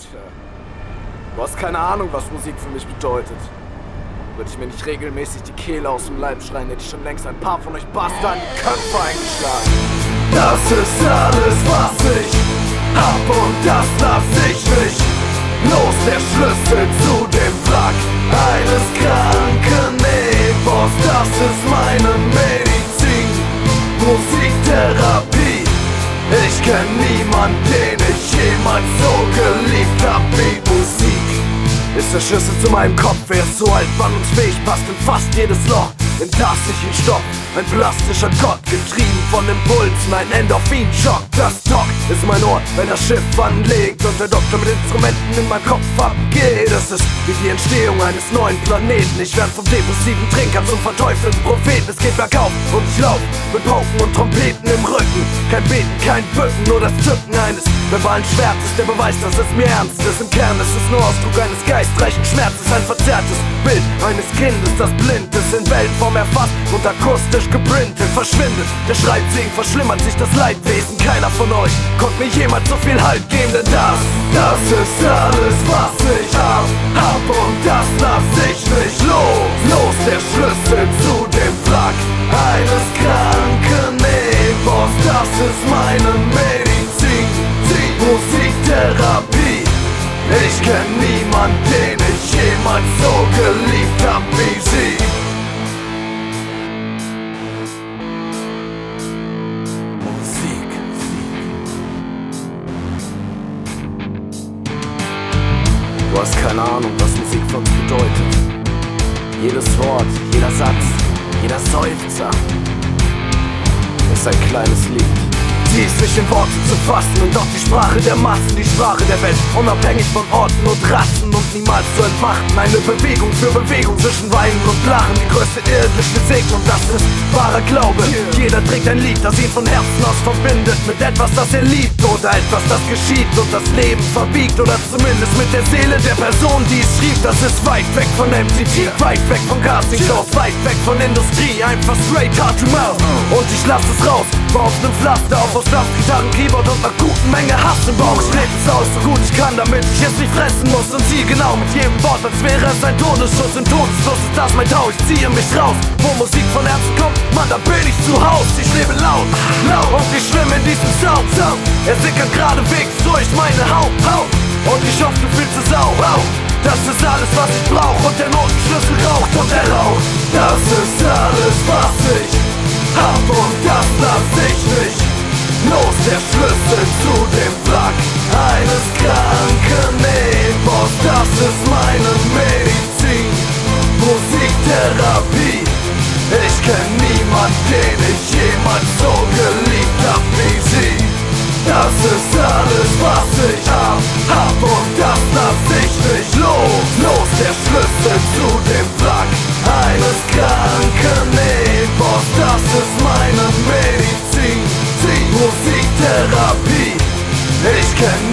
Du hast keine Ahnung, was Musik für mich bedeutet. Würde ich mir nicht regelmäßig die Kehle aus dem Leib schreien, hätte ich schon längst ein paar von euch Bastard in die Köpfe eingeschlagen. Das ist alles, was ich hab und das lass ich nicht los. Der Schlüssel zu dem Wrack eines kranken Epos. Das ist meine Medizin, Musiktherapie. Ich kenn niemanden, den ich jemals so geliebt hab wie Musik. Ist der Schlüssel zu meinem Kopf, wer ist so alt, wandlungsfähig, passt in fast jedes Loch, in das ich ihn stopp. Ein plastischer Gott, getrieben von Impulsen, ein Endorphin-Schock. Das Dock ist mein Ohr, wenn das Schiff anlegt und der Doktor mit Instrumenten in meinem Kopf abgeht. Es ist wie die Entstehung eines neuen Planeten. Ich werd vom depressiven Trinker zum verteufelten Propheten. Es geht bergauf und ich lauf mit Pauken und Trompeten im Rücken. Kein Beten, kein Bücken, nur das Zücken eines verbalen Schwertes. Der Beweis, dass es mir ernst ist. Im Kern ist es nur Ausdruck eines geistreichen Schmerzes. Ein verzerrtes Bild eines Kindes, das blind ist, in Wellenform erfasst und akustisch geprintet. Verschwindet der Schreibsegen, verschlimmert sich das Leidwesen. Keiner von euch konnte mir jemals so viel Halt geben, denn das ist alles, was ich hab und das lass ich nicht los. Der Schlüssel zu dem Wrack eines kranken Epos. Das ist meine Medizin, Musiktherapie. Ich kenn niemanden, den ich jemals so geliebt hab wie sie. Du hast keine Ahnung, was Musik für uns bedeutet. Jedes Wort, jeder Satz, jeder Seufzer ist ein kleines Lied. Sie ist nicht in Worte zu fassen und doch die Sprache der Massen, die Sprache der Welt, unabhängig von Orten und Rassen und niemals zu entmachten. Eine Bewegung für Bewegung zwischen Weinen und Lachen, die größte irdische Segnung, das ist wahrer Glaube. Jeder trägt ein Lied, das ihn von Herzen aus verbindet mit etwas, das er liebt oder etwas, das geschieht und das Leben verbiegt oder zumindest mit der Seele der Person, die es schrieb. Das ist weit weg von MTV, weit weg von Castingshows, weit weg von Industrie, einfach straight hard to mouth. Und ich lass es raus, war auf nem Pflaster, auf aus Gitarren, Keyboard und einer guten Menge Hass im Bauch. Ich red es aus, so gut ich kann, damit ich es nicht fressen muss und ziehe genau mit jedem Wort, als wäre es ein Todesschuss. Im Todesfluss ist das mein Tau, ich ziehe mich raus. Wo Musik von Herzen kommt, Mann, da bin ich zu Haus. Ich lebe laut und ich schwimme in diesem Sound. Er sickert geradewegs durch meine Haut und ich hoffe, du fühlst es auch. Das ist alles, was ich brauch und der Notenschlüssel raucht und er raucht. Das ist alles, was ich hab und das lass ich nicht los. Der Schlüssel zu dem Wrack eines kranken Epos. Das ist meine Medizin, Musiktherapie. Ich kenn niemanden, den ich jemals so geliebt hab wie sie. Das ist alles, was ich hab und das lass ich nicht los. Der Schlüssel zu dem Wrack eines kranken Epos. Das ist meine Medizin, Musiktherapie. Ich kenn